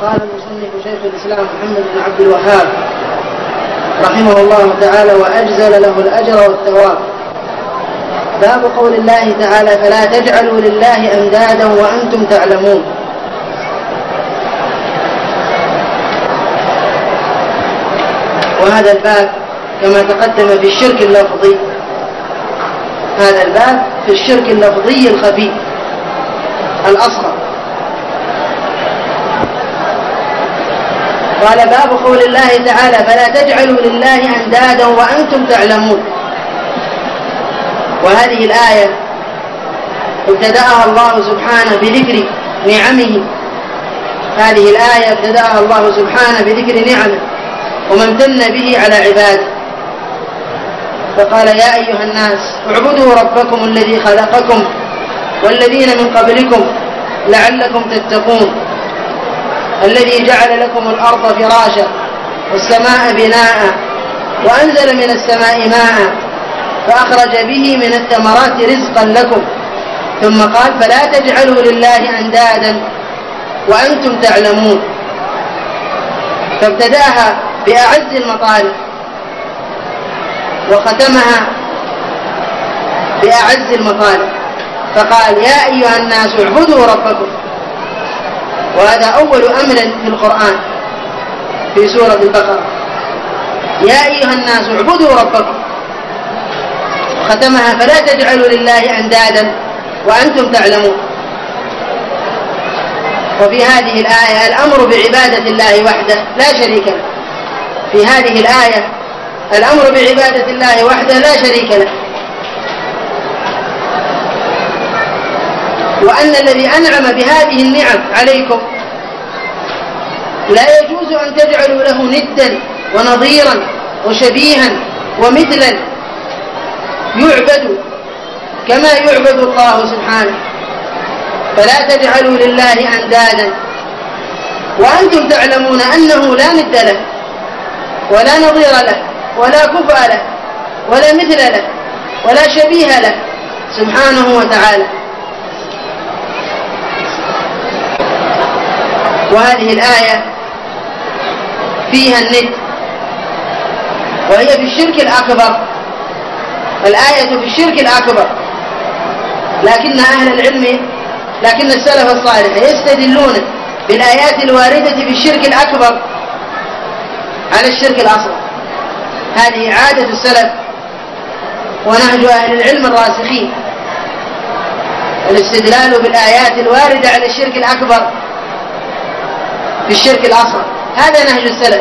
قال المصنف شيخ الإسلام محمد بن عبد الوهاب رحمه الله تعالى وأجزل له الأجر والثواب. باب قول الله تعالى فلا تجعلوا لله أندادا وأنتم تعلمون. وهذا الباب كما تقدم في الشرك اللفظي، هذا الباب في الشرك اللفظي الخفي الأصغر. قال باب قول الله تعالى فلا تجعلوا لله أندادا وأنتم تعلمون. وهذه الآية ابتدأها الله سبحانه بذكر نعمه، هذه الآية ابتدأها الله سبحانه بذكر نعمه وما امتن به على عباده، فقال يا أيها الناس اعبدوا ربكم الذي خلقكم والذين من قبلكم لعلكم تتقون، الذي جعل لكم الأرض فراشا والسماء بناء وأنزل من السماء ماء فأخرج به من الثمرات رزقا لكم، ثم قال فلا تجعلوا لله أندادا وأنتم تعلمون. فابتدأها بأعز المطالب وختمها بأعز المطالب، فقال يا أيها الناس اعبدوا ربكم، وهذا أول أمر في القرآن في سورة البقرة، يا أيها الناس اعبدوا ربكم، ختمها فلا تجعلوا لله أندادا وأنتم تعلمون. وفي هذه الآية الأمر بعبادة الله وحده لا شريك له، في هذه الآية الأمر بعبادة الله وحده لا شريك له، وأن الذي أنعم بهذه النعم عليكم لا يجوز أن تجعلوا له ندا ونظيرا وشبيها ومثلا يعبد كما يعبد الله سبحانه. فلا تجعلوا لله أندادا وأنتم تعلمون أنه لا ند له ولا نظير له ولا كفء له ولا مثل له ولا شبيه له سبحانه وتعالى. وهذه الآية فيها الند، وهي في الشرك الأكبر، الآية في الشرك الأكبر، لكن السلف الصالح يستدلون بالآيات الواردة في الشرك الأكبر على الشرك الأصغر. هذه عادة السلف ونهج أهل العلم الراسخين، الاستدلال بالآيات الواردة على الشرك الأكبر في الشرك الأصغر، هذا نهج السلف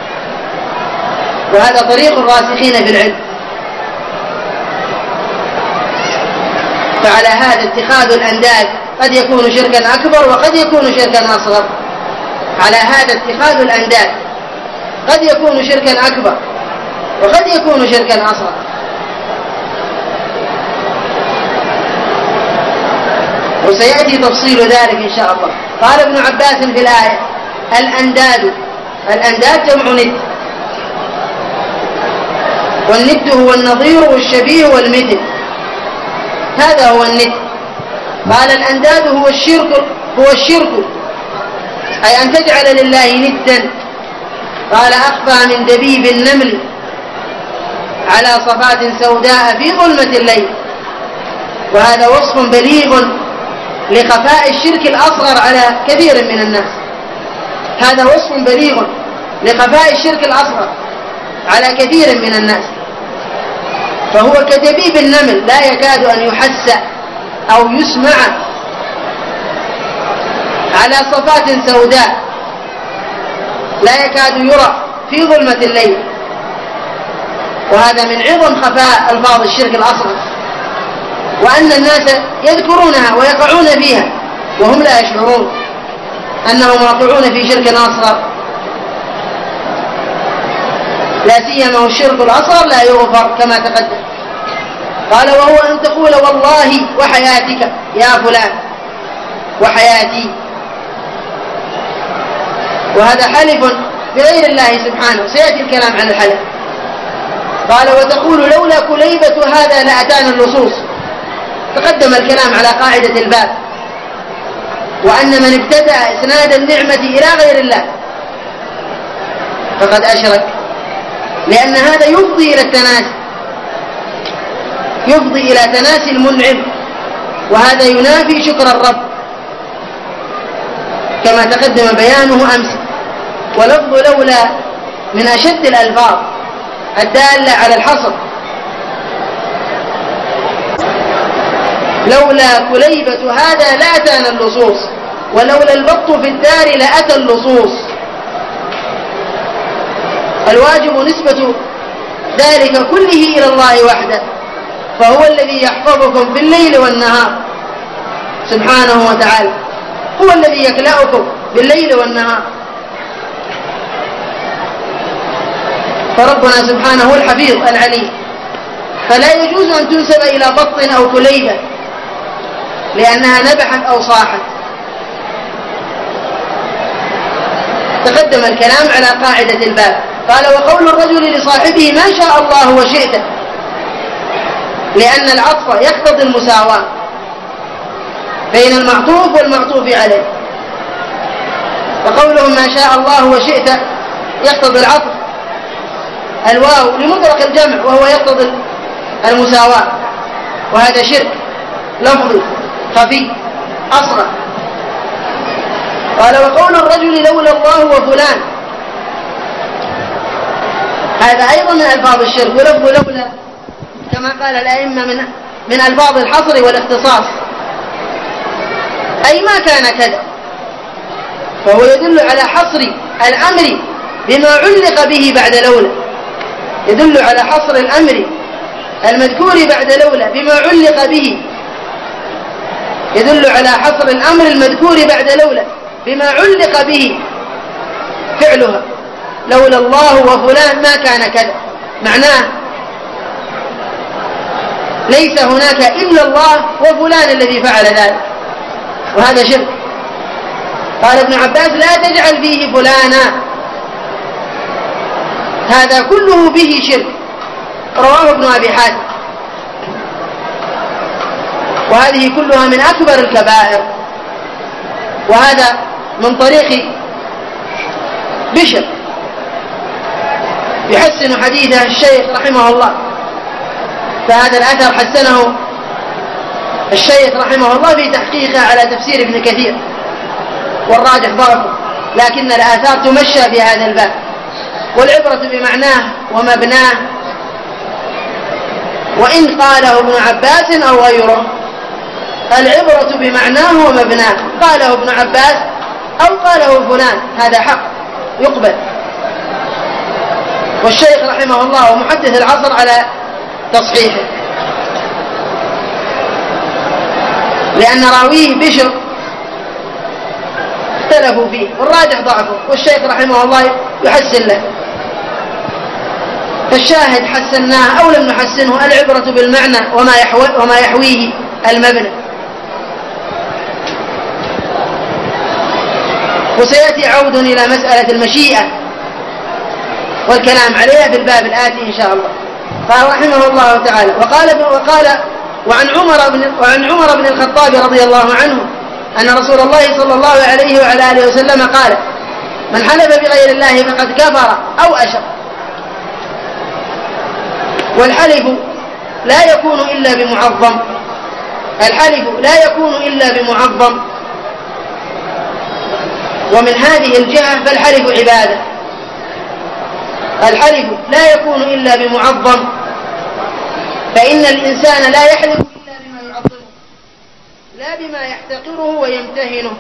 وهذا طريق الراسخين في العلم. فعلى هذا اتخاذ الأنداد قد يكون شركا أكبر وقد يكون شركا أصغر، على هذا اتخاذ الأنداد قد يكون شركا أكبر وقد يكون شركا أصغر. وسيأتي تفصيل ذلك إن شاء الله. قال ابن عباس في الآية الأنداد جمع ند، والند هو النظير والشبيه والمثل، هذا هو الند. قال الأنداد هو الشرك أي أن تجعل لله ندا. قال أخفى من دبيب النمل على صفات سوداء في ظلمة الليل. وهذا وصف بليغ لخفاء الشرك الأصغر على كثير من الناس، هذا وصف بليغ لخفاء الشرك الأصغر على كثير من الناس. فهو كدبيب النمل لا يكاد أن يحس أو يسمع على صفات سوداء، لا يكاد يرى في ظلمة الليل. وهذا من عظم خفاء ألفاظ الشرك الأصغر، وأن الناس يذكرونها ويقعون فيها وهم لا يشعرون أنهم واقعون في شرك أصغر، لا سيما الشرك الأصغر لا يغفر كما تقدم. قال وهو أن تقول والله وحياتك يا فلان وحياتي، وهذا حلف بغير الله سبحانه، سيأتي الكلام عن الحلف. قال وتقول لولا كليبة هذا لأتانا اللصوص، تقدم الكلام على قاعدة الباب وأن من ابتدأ إسناد النعمة إلى غير الله فقد أشرك، لأن هذا يفضي إلى التناسي، يفضي إلى تناسي المنعم، وهذا ينافي شكر الرب كما تقدم بيانه أمس. ولفظ لولا من أشد الألفاظ الدالة على الحصر. لولا كليبة هذا لأتانا اللصوص، ولولا البط في الدار لأتى اللصوص. الواجب نسبة ذلك كله إلى الله وحده، فهو الذي يحفظكم في الليل والنهار سبحانه وتعالى، هو الذي يكلأكم بالليل والنهار. فربنا سبحانه هو الحفيظ العليم، فلا يجوز أن تنسب إلى بط أو كليبة لأنها نبحت أو صاحت. تقدم الكلام على قاعدة الباب. قال وقول الرجل لصاحبه ما شاء الله وشئت، لأن العطف يقتضي المساواة بين المعطوف والمعطوف عليه، فقولهم ما شاء الله وشئت يقتضي العطف، الواو لمطلق الجمع وهو يقتضي المساواة، وهذا شرك لفظي خفي أصغر. قال وقول الرجل لولا الله وفلان، هذا أيضا من ألفاظ الشرك. ولفظ لولا كما قال الأئمة من ألفاظ الحصر والاختصاص، أي ما كان كذا، فهو يدل على حصر الأمر بما علق به بعد لولا، يدل على حصر الأمر المذكور بعد لولا بما علق به، يدل على حصر الأمر المذكور بعد لولا بما علق به فعلها. لولا الله وفلان ما كان كذا، معناه ليس هناك إلا الله وفلان الذي فعل ذلك، وهذا شرك. قال ابن عباس لا تجعل فيه فلانا، هذا كله به شرك، رواه ابن أبي حاتم. وهذه كلها من أكبر الكبائر. وهذا من طريق بشر يحسن حديثه الشيخ رحمه الله، فهذا الأثر حسنه الشيخ رحمه الله في تحقيقه على تفسير ابن كثير، والراجح ضعفه، لكن الآثار تمشى في هذا الباب. والعبرة بمعناه ومبناه، وإن قاله ابن عباس أو غيره، العبرة بمعناه ومبناه، قاله ابن عباس أو قاله فلان هذا حق يقبل. والشيخ رحمه الله ومحدث العصر على تصحيحه، لأن راويه بشر اختلفوا فيه والراجح ضعفه، والشيخ رحمه الله يحسن له. فالشاهد حسناه أو لم نحسنه، العبرة بالمعنى وما يحويه المبنى. وسيأتي عود إلى مسألة المشيئة والكلام عليها في الباب الآتي إن شاء الله. قال رحمه الله تعالى وقال وعن عمر بن الخطاب رضي الله عنه أن رسول الله صلى الله عليه وعلى آله وسلم قال من حلف بغير الله فقد كفر أو أشرك. والحلف لا يكون إلا بمعظم، الحلف لا يكون إلا بمعظم، ومن هذه الجهة فالحلف عبادة. الحلف لا يكون إلا بمعظم، فإن الإنسان لا يحلف إلا بما يعظمه لا بما يحتقره ويمتهنه.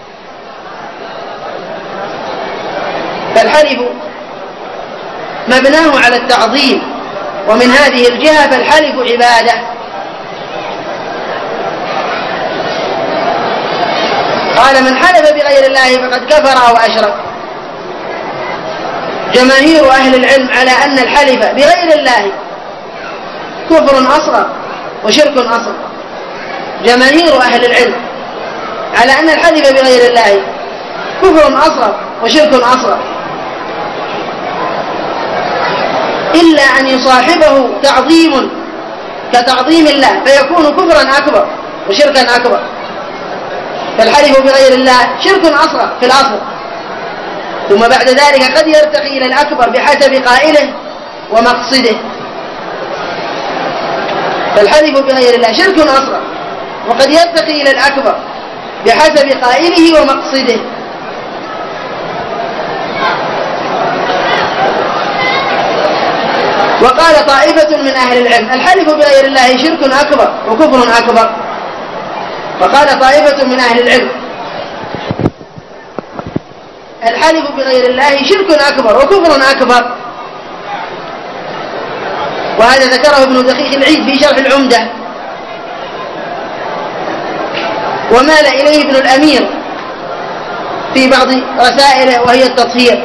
فالحلف مبناه على التعظيم، ومن هذه الجهة فالحلف عبادة. قال من حلف بغير الله فقد كفر أو أشرك. جماهير أهل العلم على أن الحلف بغير الله كفر أصغر وشرك أصغر. جماهير أهل العلم على أن الحلف بغير الله كفر أصغر وشرك أصغر، إلا أن يصاحبه تعظيم كتعظيم الله فيكون كفرا أكبر وشركا أكبر. فالحلف بغير الله شرك أصغر في الأصل، ثم بعد ذلك قد يرتقي إلى الأكبر بحسب قائله ومقصده. فالحلف بغير الله شرك أصغر، وقد يرتقي إلى الأكبر بحسب قائله ومقصده. وقال طائفة من أهل العلم الحلف بغير الله شرك أكبر وكفر أكبر. وقال طائفة من أهل العلم الحلف بغير الله شرك أكبر وكفر أكبر، وهذا ذكره ابن دقيق العيد في شرح العمدة، ومال إليه ابن الأمير في بعض رسائله وهي التطهير،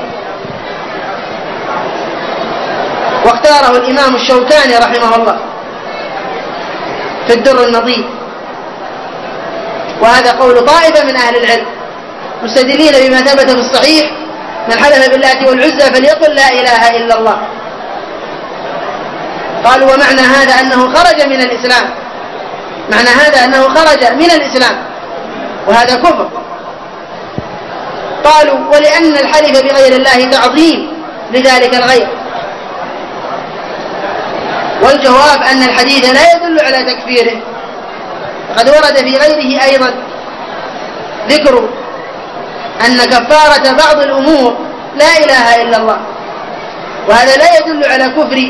واختاره الإمام الشوكاني رحمه الله في الدر النضيد. وهذا قول طائفة من أهل العلم مستدلين بما ثبت في الصحيح: من حلف باللات والعزى فليقل لا إله إلا الله. قالوا ومعنى هذا أنه خرج من الإسلام، معنى هذا أنه خرج من الإسلام، وهذا كفر. قالوا ولأن الحلف بغير الله تعظيم لذلك الغير. والجواب أن الحديث لا يدل على تكفيره، قد ورد في غيره أيضا ذكر أن كفارة بعض الأمور لا إله إلا الله، وهذا لا يدل على كفر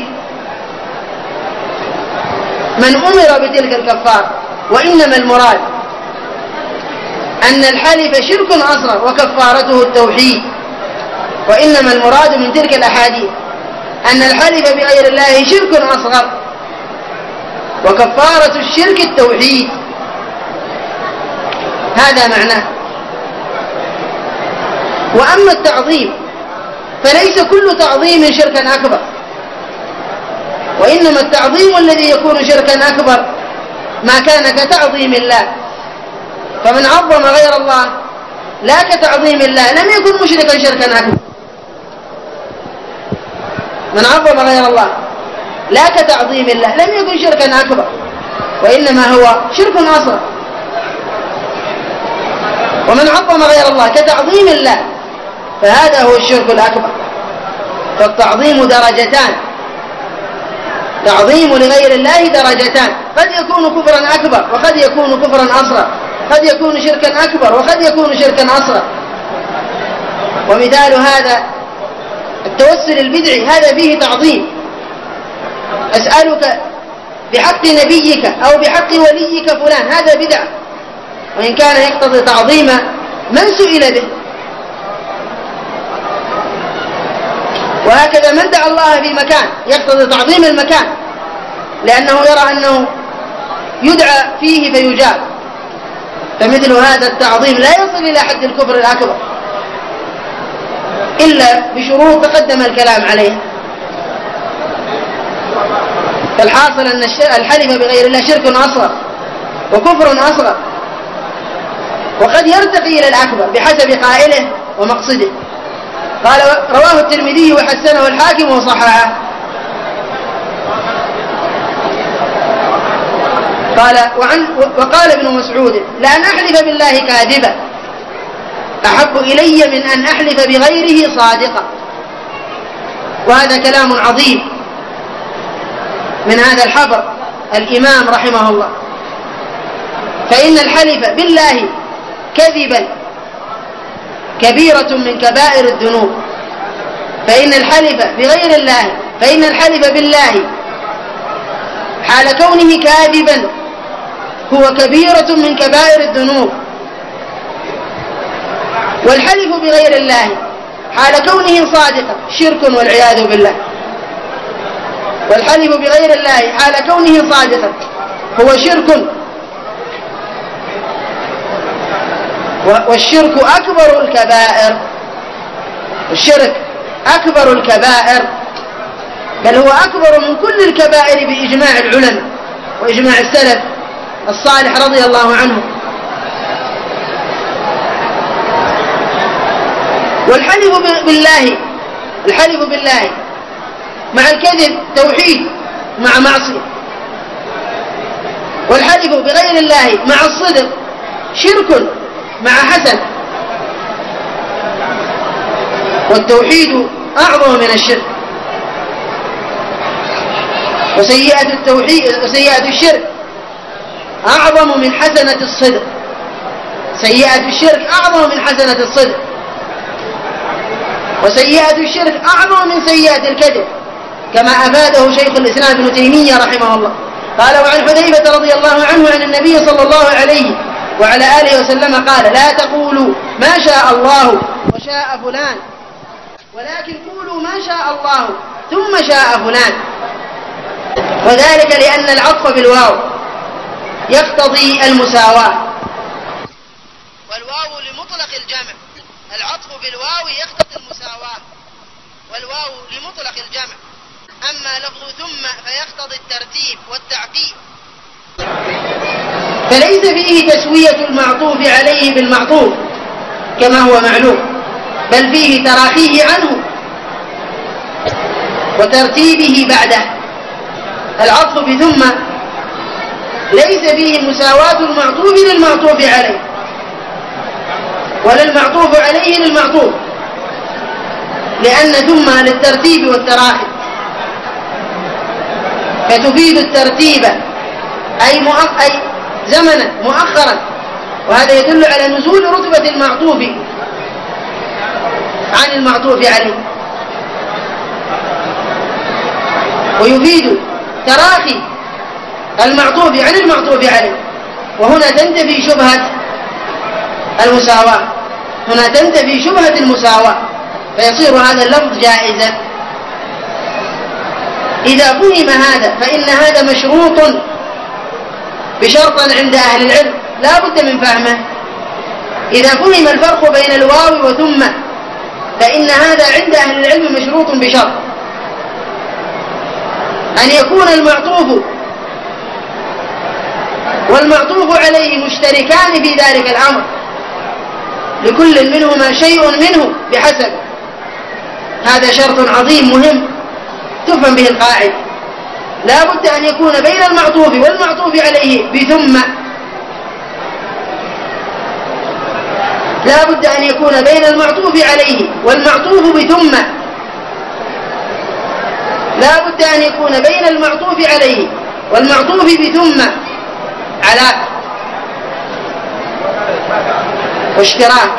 من أمر بتلك الكفارة. وإنما المراد أن الحلف شرك أصغر وكفارته التوحيد. وإنما المراد من تلك الأحاديث أن الحلف بغير الله شرك أصغر وكفارة الشرك التوحيد، هذا معناه. وأما التعظيم فليس كل تعظيم شركا أكبر، وإنما التعظيم الذي يكون شركا أكبر ما كان كتعظيم الله. فمن عظم غير الله لا كتعظيم الله لم يكن مشركا شركا أكبر. من عظم غير الله لا كتعظيم الله لم يكن شركا أكبر، وإنما هو شرك أصغر. ومن عظم غير الله كتعظيم الله فهذا هو الشرك الأكبر. فالتعظيم درجتان، تعظيم لغير الله درجتان، قد يكون كفرا أكبر وقد يكون كفرا أصغر، قد يكون شركا أكبر وقد يكون شركا أصغر. ومثال هذا التوسل البدعي، هذا فيه تعظيم، أسألك بحق نبيك أو بحق وليك فلان، هذا بدعة وإن كان يقتضي تعظيم من سئل به. وهكذا من دعا الله في مكان يقتضي تعظيم المكان، لأنه يرى أنه يدعى فيه فيجاب. فمثل هذا التعظيم لا يصل إلى حد الكفر الأكبر إلا بشروط تقدم الكلام عليها. فالحاصل أن الحلف بغير الله شرك أصغر وكفر أصغر، وقد يرتقي إلى الأكبر بحسب قائله ومقصده. قال رواه الترمذي وحسنه الحاكم وصححه. وقال ابن مسعود لأن أحلف بالله كاذبا أحب إلي من أن أحلف بغيره صادقا. وهذا كلام عظيم من هذا الحبر الإمام رحمه الله. فإن الحلف بالله كذبا كبيرة من كبائر الذنوب. فإن الحلف بالله حال كونه كاذبا هو كبيرة من كبائر الذنوب. والحلف بغير الله حال كونه صادقا شرك والعياذ بالله. والحلف بغير الله حال كونه صادقا هو شرك، والشرك أكبر الكبائر. الشرك أكبر الكبائر، بل هو أكبر من كل الكبائر بإجماع العلماء وإجماع السلف الصالح رضي الله عنه. والحلف بالله مع الكذب توحيد مع معصية. والحلف بغير الله مع الصدق شرك مع حسن. والتوحيد أعظم من الشرك، وسيئة الشرك أعظم من حسنة الصدق. سيئة الشرك أعظم من حسنة الصدق، وسيئة الشرك أعظم من سيئة الكذب، كما أفاده شيخ الإسلام ابن تيمية رحمه الله. قال: وعن حذيفة رضي الله عنه عن النبي صلى الله عليه وعلى آله وسلم قال: لا تقولوا ما شاء الله وشاء فلان، ولكن قولوا ما شاء الله ثم شاء فلان. وذلك لأن العطف بالواو يقتضي المساواة، والواو لمطلق الجمع. العطف بالواو يقتضي المساواة، والواو لمطلق الجمع. أما لفظ ثم فيقتضي الترتيب والتعقيب، فليس فيه تسوية المعطوف عليه بالمعطوف كما هو معلوم، بل فيه تراخيه عنه وترتيبه بعده. العطف بثم ليس فيه مساواة المعطوف للمعطوف عليه، ولا المعطوف عليه للمعطوف، لأن ثم للترتيب والتراخي، فتفيد الترتيب أي زمنا مؤخرا، وهذا يدل على نزول رتبة المعطوف عن المعطوف عليه، ويفيد تراخي المعطوف عن المعطوف عليه. وهنا تنتفي شبهة المساواة، هنا تنتفي شبهة المساواة، فيصير هذا اللفظ جائزا. إذا فهم هذا فإن هذا مشروط بشرط عند أهل العلم لا بد من فهمه. إذا فهم الفرق بين الواو وثم فإن هذا عند أهل العلم مشروط بشرط أن يكون المعطوف والمعطوف عليه مشتركان في ذلك الأمر، لكل منهما شيء منه بحسب. هذا شرط عظيم مهم تفهم به القاعدة. لا بد أن يكون بين المعطوف والمعطوف عليه بثم، لا بد أن يكون بين المعطوف عليه والمعطوف بثم، لا بد أن يكون بين المعطوف عليه والمعطوف بثم علاقة واشتراك،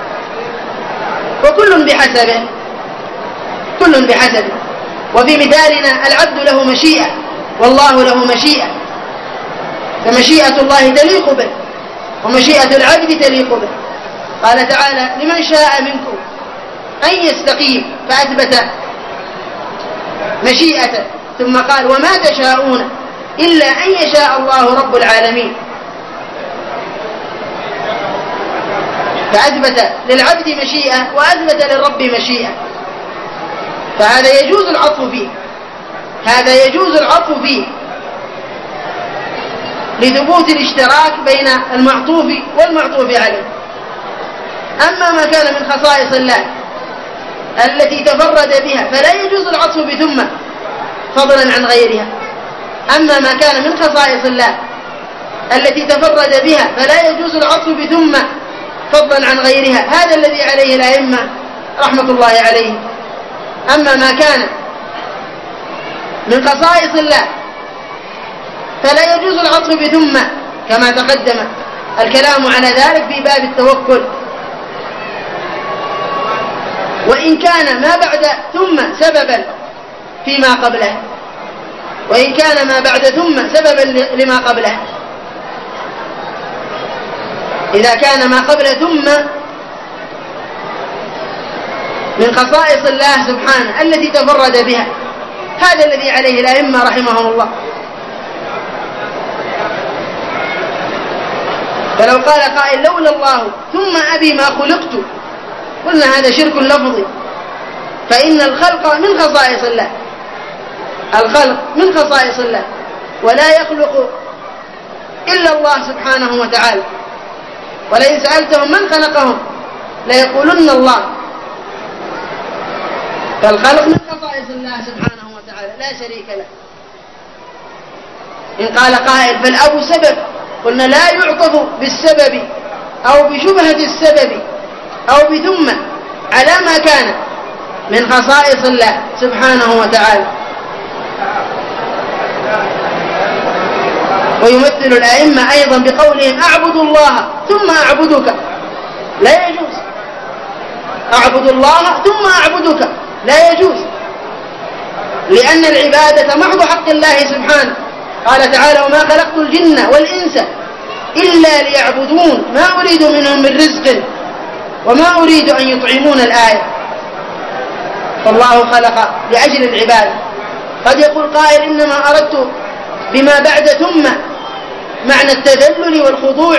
وكل بحسبه، كل بحسبه. وفي مثالنا العبد له مشيئة والله له مشيئة، فمشيئة الله تليق به ومشيئة العبد تليق به. قال تعالى: لمن شاء منكم أن يستقيم، فأثبت مشيئته، ثم قال: وما تشاءون إلا أن يشاء الله رب العالمين، فأثبت للعبد مشيئة وأثبت للرب مشيئة. فهذا يجوز العطف فيه، هذا يجوز العطف فيه لثبوت الاشتراك بين المعطوف والمعطوف عليه. أما ما كان من خصائص الله التي تفرد بها فلا يجوز العطف بثم فضلا عن غيرها. أما ما كان من خصائص الله التي تفرد بها فلا يجوز العطف بثم فضلا عن غيرها. هذا الذي عليه الأئمة رحمة الله عليه. أما ما كان من خصائص الله فلا يجوز العطف بثم، كما تقدم الكلام على ذلك في باب التوكل. وإن كان ما بعد ثم سببا فيما قبله، وإن كان ما بعد ثم سببا لما قبله، إذا كان ما قبل ثم من خصائص الله سبحانه التي تفرد بها، هذا الذي عليه الأئمة رحمهم الله. فلو قال قائل: لولا الله ثم أبي ما خلقت، قلنا هذا شرك لفظي، فإن الخلق من خصائص الله، الخلق من خصائص الله، ولا يخلق إلا الله سبحانه وتعالى. ولئن سألتهم من خلقهم ليقولن الله. فالخلق من خصائص الله سبحانه وتعالى لا شريك له. إن قال قائل: فالأب سبب، قلنا لا يعطف بالسبب أو بشبهة السبب أو بثم على ما كان من خصائص الله سبحانه وتعالى. ويمثل الأئمة أيضا بقولهم أعبد الله ثم أعبدك، لا يجوز. أعبد الله ثم أعبدك لا يجوز، لأن العبادة محض حق الله سبحانه. قال تعالى وما خلقت الجن والإنس إلا ليعبدون ما أريد منهم من رزق وما أريد أن يطعمون الآية. فالله خلق لأجل العبادة. قد يقول قائل إنما أردت بما بعد ثم معنى التذلل والخضوع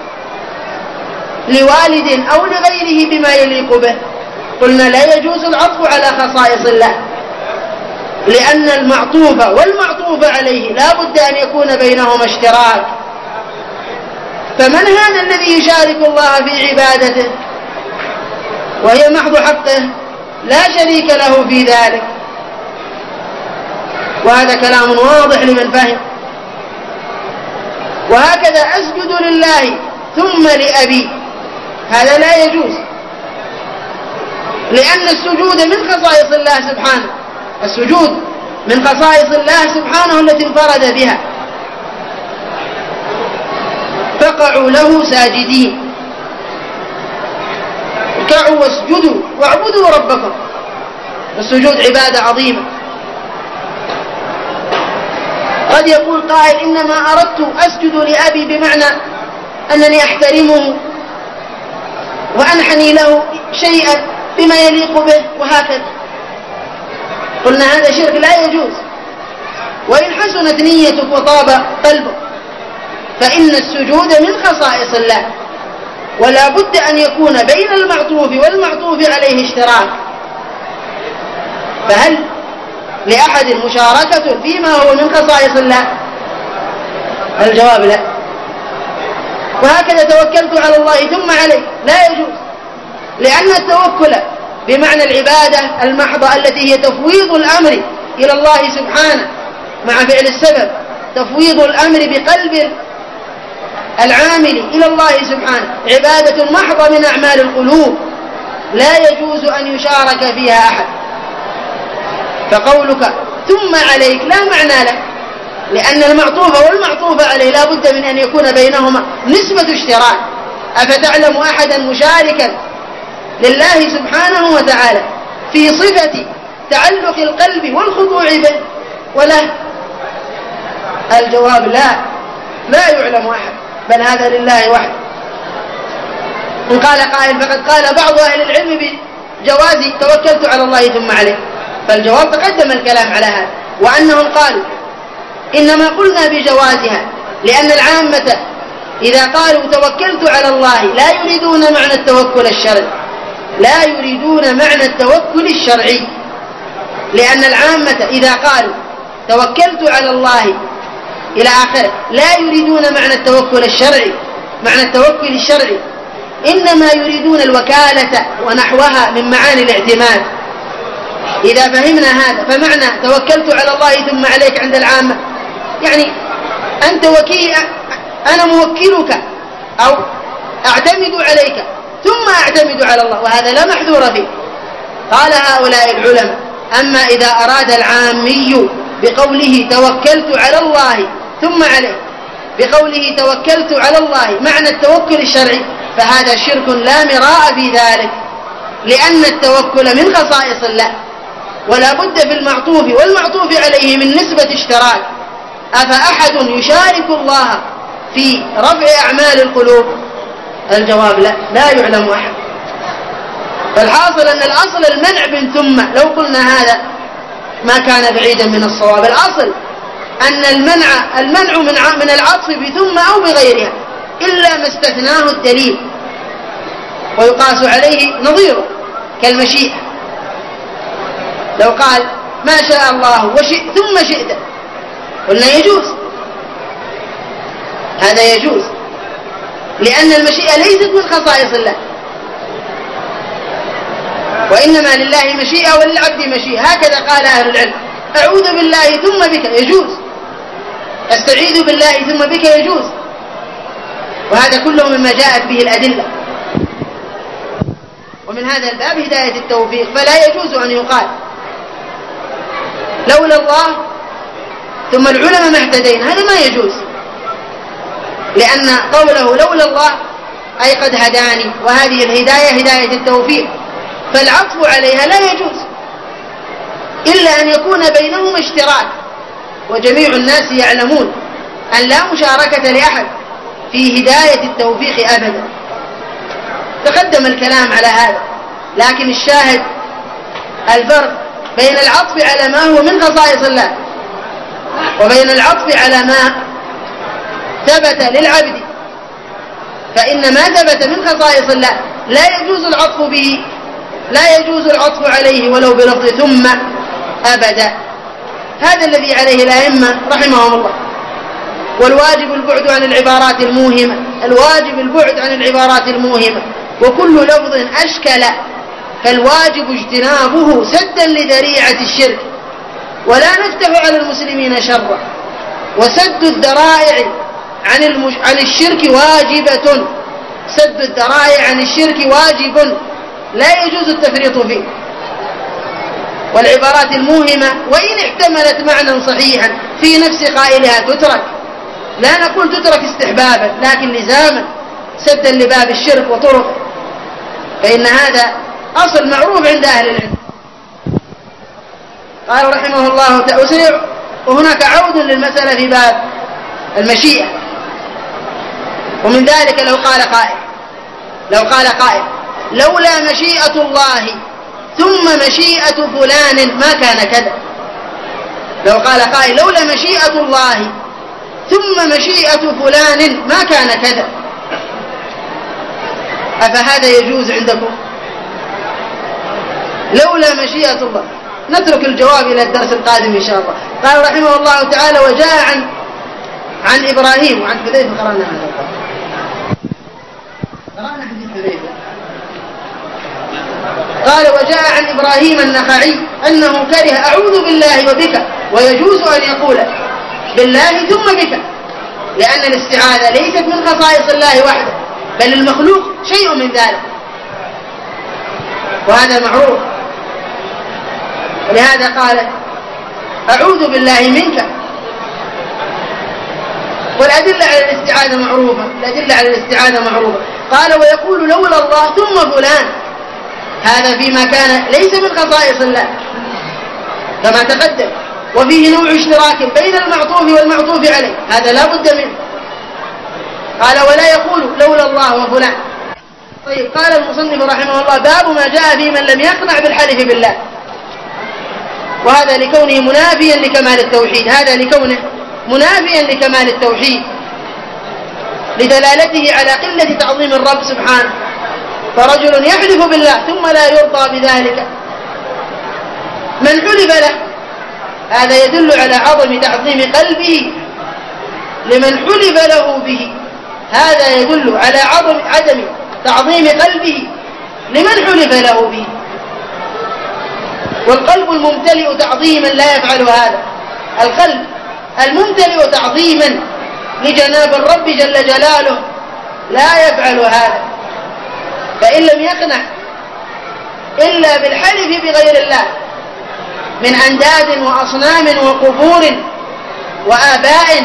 لوالد أو لغيره بما يليق به. قلنا لا يجوز العطف على خصائص الله، لأن المعطوف والمعطوف عليه لا بد أن يكون بينهما اشتراك. فمن هذا الذي يشارك الله في عبادته وهي محض حقه لا شريك له في ذلك؟ وهذا كلام واضح لمن فهم. وهكذا أسجد لله ثم لأبي، هذا لا يجوز، لأن السجود من خصائص الله سبحانه. السجود من خصائص الله سبحانه التي انفرد بها. فقعوا له ساجدين، اركعوا واسجدوا واعبدوا ربكم. السجود عبادة عظيمة. قد يقول قائل إنما أردت أسجد لأبي بمعنى أنني أحترمه وأنحني له شيئا بما يليق به وهكذا. قلنا هذا شرك لا يجوز، وإن حسنت نيتك وطاب قلبك، فإن السجود من خصائص الله، ولا بد أن يكون بين المعطوف والمعطوف عليه اشتراك. فهل لأحد مشاركة فيما هو من خصائص الله؟ الجواب لا. وهكذا توكلت على الله ثم عليه لا يجوز، لأن التوكل بمعنى العبادة المحضة التي هي تفويض الأمر إلى الله سبحانه مع فعل السبب، تفويض الأمر بقلب العامل إلى الله سبحانه، عبادة محضة من أعمال القلوب لا يجوز أن يشارك فيها أحد. فقولك ثم عليك لا معنى له، لأن المعطوف والمعطوف عليه لا بد من أن يكون بينهما نسبة اشتراك. أفتعلم أحدا مشاركا لله سبحانه وتعالى في صفة تعلق القلب والخضوع به وله؟ الجواب لا يعلم أحد، بل هذا لله وحده. إن قال قائل فقد قال بعض أهل العلم بجواز توكلت على الله ثم عليه، فالجواب تقدم الكلام على هذا، وأنهم قالوا إنما قلنا بجوازها لأن العامة إذا قالوا توكلت على الله لا يريدون معنى التوكل الشرعي، لا يريدون معنى التوكل الشرعي، لأن العامة إذا قالوا توكلت على الله إلى آخره لا يريدون معنى التوكل الشرعي. معنى التوكل الشرعي إنما يريدون الوكالة ونحوها من معاني الاعتماد. إذا فهمنا هذا فمعنى توكلت على الله ثم عليك عند العامة يعني أنت وكيل، أنا موكلك أو أعتمد عليك ثم أعتمد على الله، وهذا لا محذور فيه. قال هؤلاء العلماء أما إذا أراد العامي بقوله توكلت على الله ثم عليه بقوله توكلت على الله معنى التوكل الشرعي فهذا شرك لا مراء في ذلك، لأن التوكل من خصائص الله، ولا بد في المعطوف والمعطوف عليه من نسبة اشتراك. أفأحد يشارك الله في رفع أعمال القلوب؟ الجواب لا يعلم أحد. فالحاصل أن الأصل المنع من ثم، لو قلنا هذا ما كان بعيدا من الصواب. الأصل أن المنع من العطف بثم أو بغيرها إلا ما استثناه الدليل، ويقاس عليه نظيره كالمشيئة. لو قال ما شاء الله وشئت ثم شئت قلنا يجوز، هذا يجوز، لأن المشيئة ليست من خصائص الله، وإنما لله مشيئة وللعبد مشيئة، هكذا قال أهل العلم. أعوذ بالله ثم بك يجوز، أستعيذ بالله ثم بك يجوز، وهذا كله مما جاءت به الأدلة. ومن هذا الباب هداية التوفيق، فلا يجوز أن يقال لولا الله ثم العلماء ما اهتدينا، هذا ما يجوز، لأن قوله لولا الله أي قد هداني، وهذه الهداية هداية التوفيق، فالعطف عليها لا يجوز إلا أن يكون بينهما اشتراك، وجميع الناس يعلمون أن لا مشاركة لأحد في هداية التوفيق أبدا. تقدم الكلام على هذا، لكن الشاهد الفرق بين العطف على ما هو من خصائص الله وبين العطف على ما ثبت للعبد، فإن ما ثبت من خصائص الله لا يجوز العطف به، لا يجوز العطف عليه ولو بلفظ ثم أبدا. هذا الذي عليه الأئمة رحمهم الله. والواجب البعد عن العبارات الموهمة، الواجب البعد عن العبارات الموهمة، وكل لفظ أشكل فالواجب اجتنابه سدا لذريعة الشرك، ولا نفتح على المسلمين شرا. وسد الذرائع عن الشرك واجبة، سد الذرائع عن الشرك واجب لا يجوز التفريط فيه. والعبارات الموهمة وإن احتملت معنى صحيحا في نفس قائلها تترك، لا نقول تترك استحبابا لكن لزاما سدا لباب الشرك وطرق، فإن هذا أصل معروف عند أهل العلم. قال رحمه الله تعالى، وهناك عود للمسألة في باب المشيئة، ومن ذلك لو قال قائل لولا مشيئة الله ثم مشيئة فلان ما كان كذا. لو قال قائل لولا مشيئة الله ثم مشيئة فلان ما كان كذا، أفهذا يجوز عندكم؟ لولا مشيئة الله. نترك الجواب إلى الدرس القادم إن شاء الله. قال رحمه الله تعالى وجاء عن إبراهيم وعن حذيفة، قرأنا حديث حذيفة. قال وجاء عن إبراهيم النخعي أنه كره أعوذ بالله وبك، ويجوز أن يقول بالله ثم بك، لأن الاستعاذة ليست من خصائص الله وحده، بل المخلوق شيء من ذلك، وهذا معروف. ولهذا قال أعوذ بالله منك. والأدلة على الاستعاذة معروفة، الأدلة على الاستعاذة معروفة. قال ويقول لولا الله ثم فلان، هذا فيما كان ليس من خصائص الله كما تقدم، وفيه نوع اشتراك بين المعطوف والمعطوف عليه، هذا لا بد منه. قال ولا يقول لولا الله وفلان. طيب، قال المصنف رحمه الله باب ما جاء في من لم يقنع بالحلف بالله، وهذا لكونه منافيا لكمال التوحيد، هذا لكونه منافيا لكمال التوحيد لدلالته على قلة تعظيم الرب سبحانه. فرجل يحلف بالله ثم لا يرضى بذلك، من حلف له هذا يدل على عظم تعظيم قلبه لمن حلف له به، هذا يدل على عدم تعظيم قلبه لمن حلف له به. والقلب الممتلئ تعظيما لا يفعل هذا، القلب الممتلئ تعظيما لجناب الرب جل جلاله لا يفعل هذا. فإن لم يقنع إلا بالحلف بغير الله من أنداد وأصنام وقبور وآباء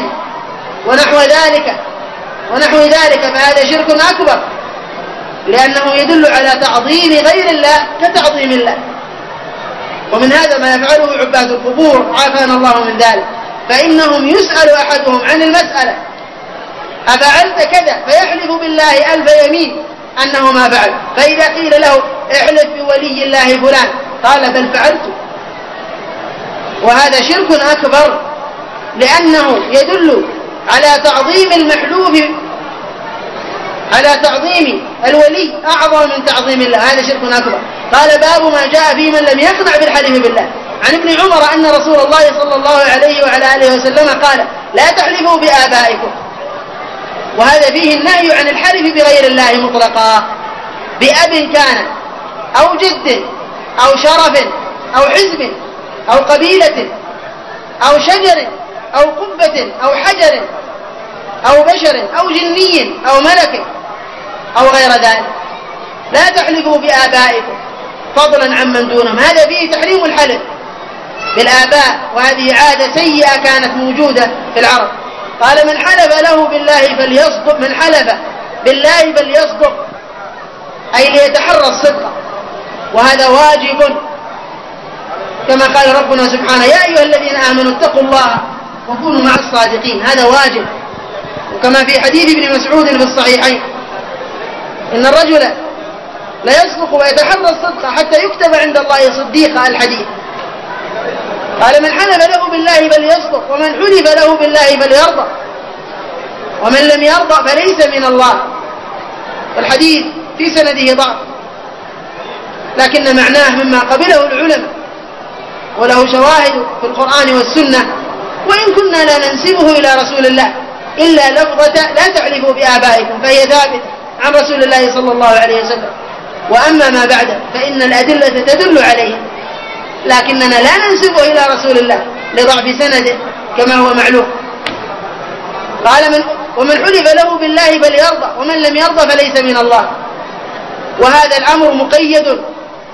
ونحو ذلك فهذا شرك أكبر، لأنه يدل على تعظيم غير الله كتعظيم الله. ومن هذا ما يفعله عباد القبور عافانا الله من ذلك، فإنهم يسأل أحدهم عن المسألة أفعلت كذا، فيحلف بالله ألف يمين أنه ما فعل، فإذا قيل له احلف بولي الله فلان قال بل فعلت. وهذا شرك أكبر، لأنه يدل على تعظيم المحلوف، على تعظيم الولي أعظم من تعظيم الله، هذا شرك أكبر. قال باب ما جاء في من لم يقنع بالحلف بالله. عن ابن عمر أن رسول الله صلى الله عليه وعلى آله وسلم قال لا تحلفوا بآبائكم، وهذا فيه النهي عن الحلف بغير الله مطلقا، بأب كان أو جد أو شرف أو حزب أو قبيلة أو شجر أو قبة أو حجر أو بشر أو جني أو ملك أو غير ذلك. لا تحلفوا بآبائكم فضلا عمن دونهم. هذا فيه تحريم الحلف بالآباء، وهذه عادة سيئة كانت موجودة في العرب. قال من حلف له بالله فليصدق، من حلف بالله فليصدق، أي ليتحرى الصدق، وهذا واجب كما قال ربنا سبحانه يا أيها الذين آمنوا اتقوا الله وكونوا مع الصادقين. هذا واجب. وكما في حديث ابن مسعود في الصحيحين إن الرجل لا يصدق ويتحرى الصدق حتى يكتب عند الله صديقا. الحديث قال من حلف له بالله فليصدق ومن حلف له بالله فليرضى ومن لم يرضى فليس من الله. والحديث في سنده ضعف، لكن معناه مما قبله العلماء وله شواهد في القرآن والسنة، وإن كنا لا ننسبه إلى رسول الله إلا لفظة لا تحلفوا بآبائكم، فهي ثابتة عن رسول الله صلى الله عليه وسلم. وأما ما بعده فإن الأدلة تدل عليه، لكننا لا ننسبه إلى رسول الله لضعف سنده كما هو معلوم. قال ومن حلف له بالله فليرضى ومن لم يرضى فليس من الله. وهذا الأمر مقيد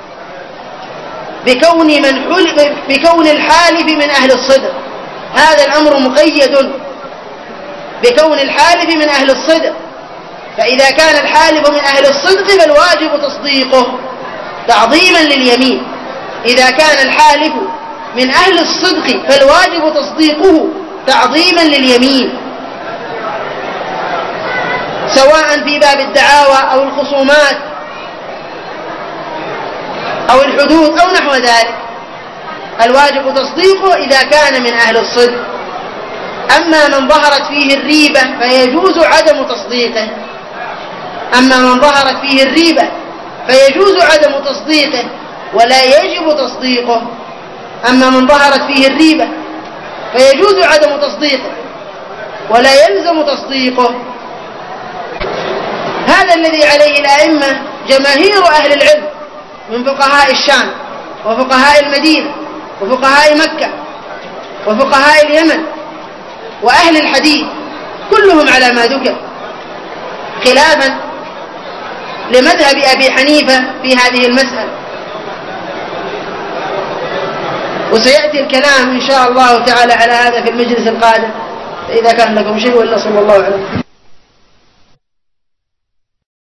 بكون الحالف من أهل الصدق. هذا الأمر مقيد بكون الحالف من أهل الصدق. فإذا كان الحالف من أهل الصدق فالواجب تصديقه تعظيما لليمين. إذا كان الحالف من أهل الصدق فالواجب تصديقه تعظيما لليمين، سواء في باب الدعاوى أو الخصومات أو الحدود أو نحو ذلك. الواجب تصديقه إذا كان من أهل الصدق. أما من ظهرت فيه الريبة فيجوز عدم تصديقه. أما من ظهرت فيه الريبة فيجوز عدم تصديقه ولا يجب تصديقه. أما من ظهرت فيه الريبة فيجوز عدم تصديقه ولا يلزم تصديقه. هذا الذي عليه الأئمة جماهير أهل العلم من فقهاء الشام وفقهاء المدينة وفقهاء مكة وفقهاء اليمن وأهل الحديث، كلهم على ما ذكر، خلافا لمذهب أبي حنيفة في هذه المسألة. وسيأتي الكلام إن شاء الله تعالى على هذا في المجلس القادم، فإذا كان لكم شيء وإلا صلى الله عليه وسلم.